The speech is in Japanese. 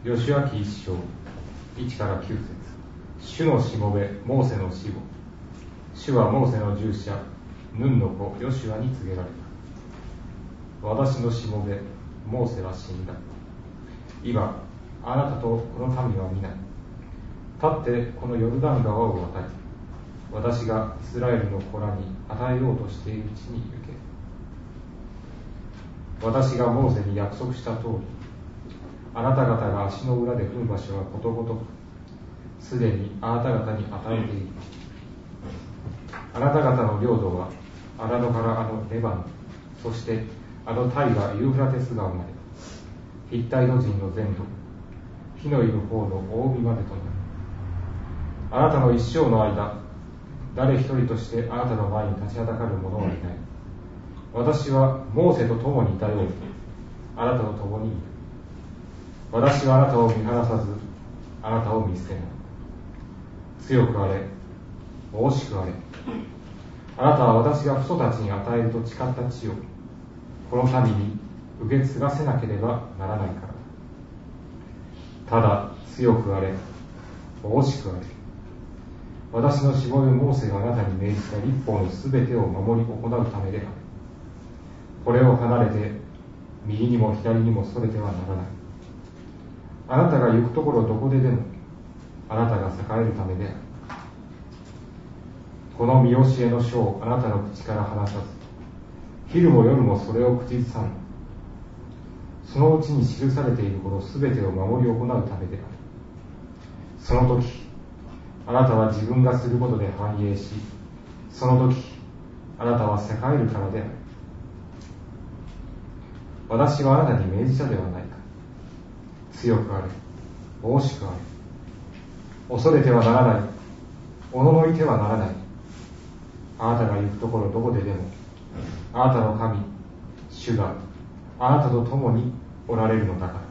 ヨシュア記一章1から9節。主のしもべモーセの死後、主はモーセの従者ヌンの子ヨシュアに告げられた。私のしもべモーセは死んだ。今あなたとこの民は皆立ってこのヨルダン川を渡り、私がイスラエルの子らに与えようとしている地に行け。私がモーセに約束した通り、あなた方が足の裏で踏む場所はことごとくすでにあなた方に与えている。あなた方の領土はアラノからあのレバノン、そしてあの大河ユーフラテス川まで、ヒッタイト人の全土、火のいる方の大海までとなる。あなたの一生の間、誰一人としてあなたの前に立ちはだかる者はいない。私はモーセと共にいたように、あなたと共にいる。私はあなたを見放さず、あなたを見捨てない。強くあれ、大しくあれ。あなたは私が父祖たちに与えると誓った地を、この民に受け継がせなければならないからだ。ただ強くあれ、大しくあれ。私のしもべモーセがあなたに命じた律法のすべてを守り行うためである。これを離れて右にも左にもそれてはならない。あなたが行くところどこででもあなたが栄えるためである。この見教えの書をあなたの口から離さず、昼も夜もそれを口ずさん。そのうちに記されていることすべてを守り行うためである。その時あなたは自分がすることで繁栄し、その時あなたは栄えるからである。私はあなたに命じたではないか。強くあれ、大しくあれ。恐れてはならない。おののいてはならない。あなたが行くところどこででも、あなたの神、主があなたと共におられるのだから。